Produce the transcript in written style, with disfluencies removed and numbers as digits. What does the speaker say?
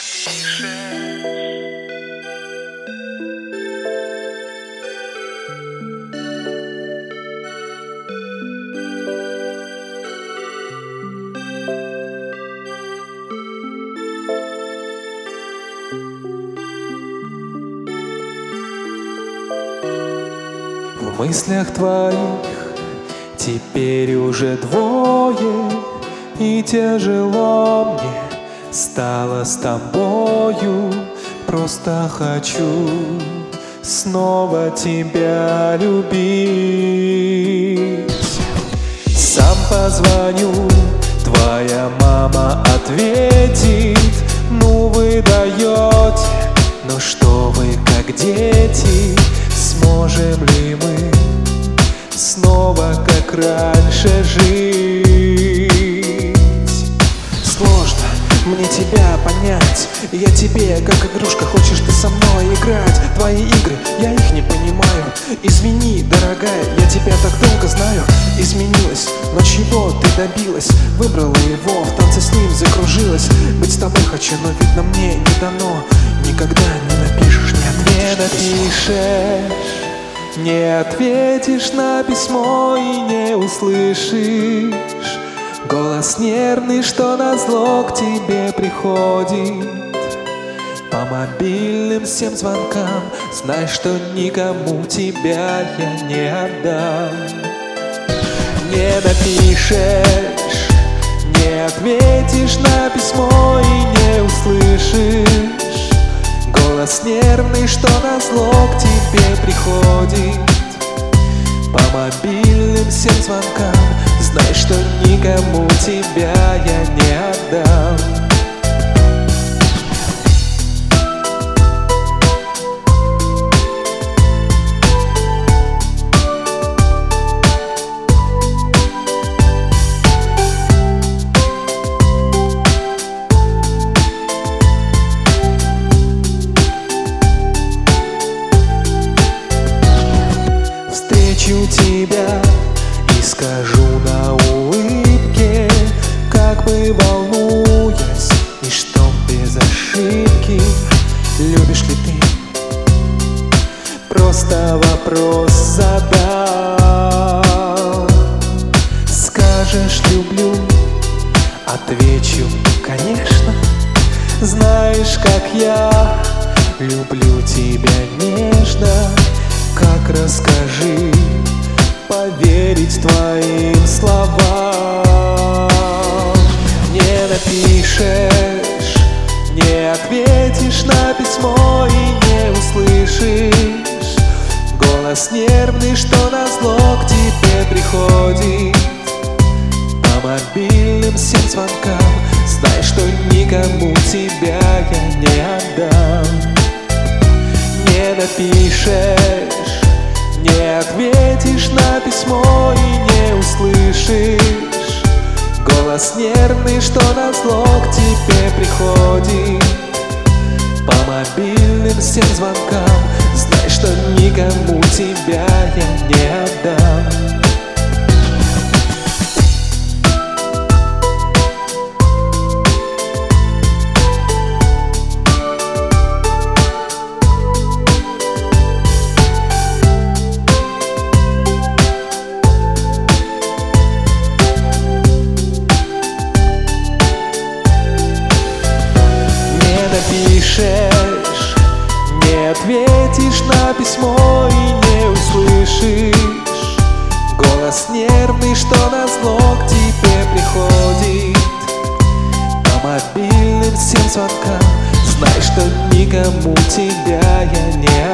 В мыслях твоих теперь уже двое, и тяжело мне стало с тобою. Просто хочу снова тебя любить. Сам позвоню, твоя мама ответит: ну вы даете, ну что вы как дети. Сможем ли мы снова как раньше жить? Сложно мне тебя понять, я тебе как игрушка, хочешь ты со мной играть. Твои игры, я их не понимаю. Извини, дорогая, я тебя так долго знаю. Изменилась, но чего ты добилась? Выбрала его, в танце с ним закружилась. Быть с тобой хочу, но видно мне не дано. Никогда не напишешь, не ответишь, не ответишь на письмо и не услышишь голос нервный, что назло к тебе приходит по мобильным всем звонкам. Знай, что никому тебя я не отдам. Не напишешь, не ответишь на письмо и не услышишь голос нервный, что назло к тебе приходит по мобильным всем звонкам. Знай, что никому тебя я не отдам. Встречу тебя и скажу на улыбке, как бы волнуясь, и что без ошибки. Любишь ли ты? Просто вопрос задал. Скажешь люблю, отвечу конечно. Знаешь, как я люблю тебя нежно. Как расскажи, поверить твоим словам. Не напишешь, не ответишь на письмо и не услышишь голос нервный, что назло к тебе приходит по мобильным всем звонкам. Знай, что никому тебя я не отдам. Не напишешь, не ответишь на письмо и не услышишь голос нервный, что назло к тебе приходит по мобильным всем звонкам. Знай, что никому тебя я не отдам. Напишешь, не ответишь на письмо и не услышишь голос нервный, что назло к тебе приходит по мобильным всем звонкам. Знай, что никому тебя я не